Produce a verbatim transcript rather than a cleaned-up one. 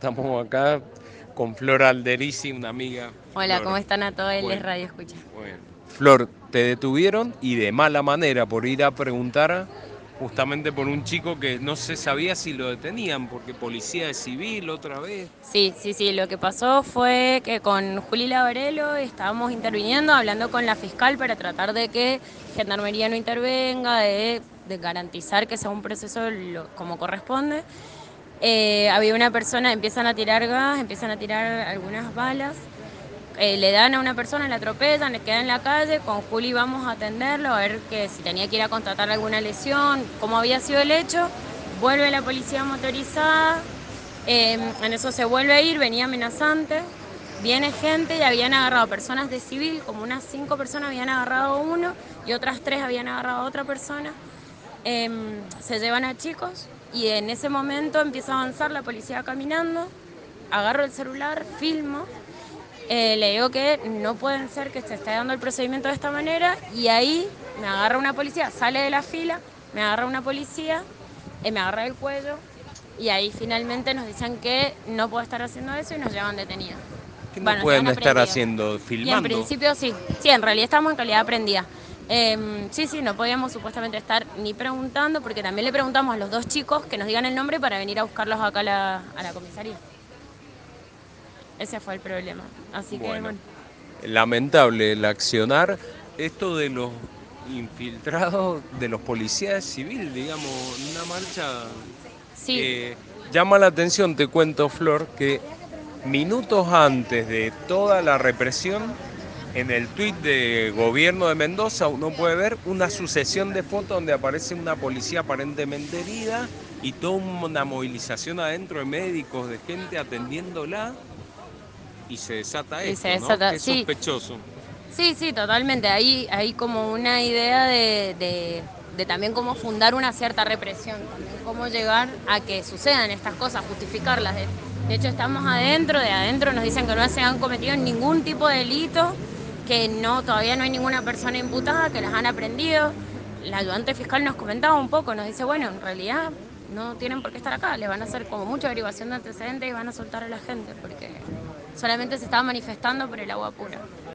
estamos acá con Flor Alderici, una amiga. Hola, Flor, ¿cómo están a todos? Les bueno, Radio Escucha. bueno. Flor, te detuvieron y de mala manera por ir a preguntar justamente por un chico que no se sabía si lo detenían, porque policía de civil otra vez. Sí, sí, sí, lo que pasó fue que con Juli Lavarello estábamos interviniendo, hablando con la fiscal para tratar de que Gendarmería no intervenga, de, de garantizar que sea un proceso lo- como corresponde. Eh, había una persona, empiezan a tirar gas, empiezan a tirar algunas balas, eh, le dan a una persona, la atropellan, le queda en la calle, con Juli vamos a atenderlo, a ver que si tenía que ir a constatar alguna lesión, cómo había sido el hecho. Vuelve la policía motorizada, eh, en eso se vuelve a ir, venía amenazante, viene gente y habían agarrado personas de civil, como unas cinco personas habían agarrado a uno y otras tres habían agarrado a otra persona. Eh, se llevan a chicos y en ese momento empieza a avanzar la policía caminando, agarro el celular, filmo, eh, le digo que no pueden ser que se esté dando el procedimiento de esta manera y ahí me agarra una policía, sale de la fila, me agarra una policía, eh, me agarra el cuello y ahí finalmente nos dicen que no puedo estar haciendo eso y nos llevan detenidos. ¿Qué no Bueno, nos llevan pueden estar aprendidos. haciendo? Y en ¿Filmando? principio sí, sí, en realidad estamos en calidad aprendida. Eh, sí, sí, no podíamos supuestamente estar ni preguntando, porque también le preguntamos a los dos chicos que nos digan el nombre para venir a buscarlos acá a la, a la comisaría. Ese fue el problema. Así que Bueno, bueno. lamentable el accionar. Esto de los infiltrados de los policías civil, digamos, una marcha Sí, eh, llama la atención, te cuento, Flor, que minutos antes de toda la represión, en el tuit de gobierno de Mendoza uno puede ver una sucesión de fotos donde aparece una policía aparentemente herida y toda una movilización adentro de médicos, de gente atendiéndola y se desata y se esto, ¿no? desata. Qué Sí, sospechoso. sí, sí, totalmente. Ahí hay como una idea de, de, de también cómo fundar una cierta represión, también cómo llegar a que sucedan estas cosas, justificarlas. De, de hecho, estamos adentro, de adentro nos dicen que no se han cometido ningún tipo de delito, que no todavía no hay ninguna persona imputada, que las han aprendido. La ayudante fiscal nos comentaba un poco, nos dice, bueno, en realidad no tienen por qué estar acá, les van a hacer como mucha averiguación de antecedentes y van a soltar a la gente, porque solamente se estaba manifestando por el agua pura.